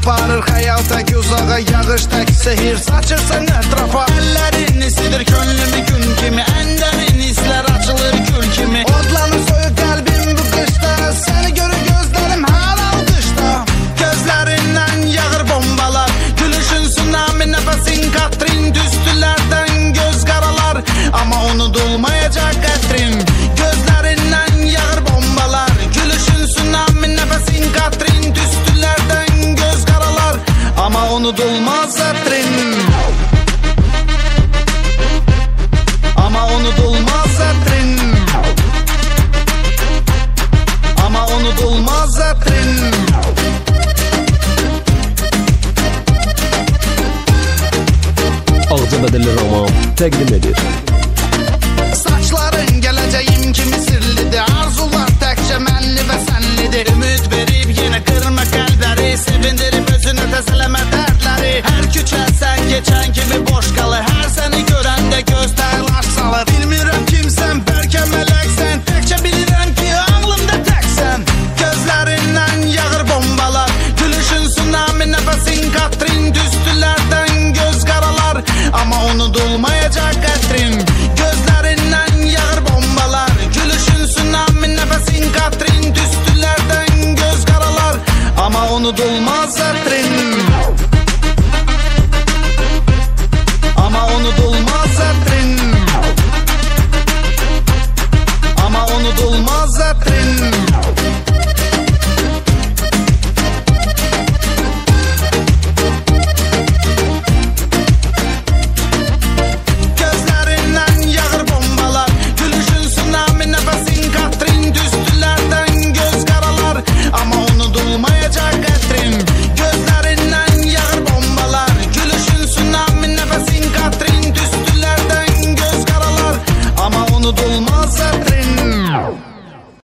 aparır xəyal tək uzağa, yağış tək sehir saçırsan ətrafa. Əllərin isidir könlümü gün kimi, ən dərin hisslər açılır gül kimi. Odlanır soyuq qəlbim bu qışda, səni görür gözlərim hər alqışda. Gözlərindən yağır bombalar, gülüşün tsunami, nəfəsin Katrin. Düstülərdən göz qaralar, amma unudulmayacaq qədrin. Gözlərindən yağır bombalar, gülüşün tsunami, nəfəsin Katrin. Düstülərdən göz qaralar, amma unudulmaz ətrin. Amma unudulmaz ətrin. Amma unudulmaz ətrin. Ağca bədəli roman təqdim edir. Saçların gələcəyim kimi sirlidir, arzular təkcə mənli və sənlidir. Ümid verib yenə qırma qəlbləri, sevindirib özünə təzələmə dərdləri. Hər küçə sən keçən kimi boş qalır, hər səni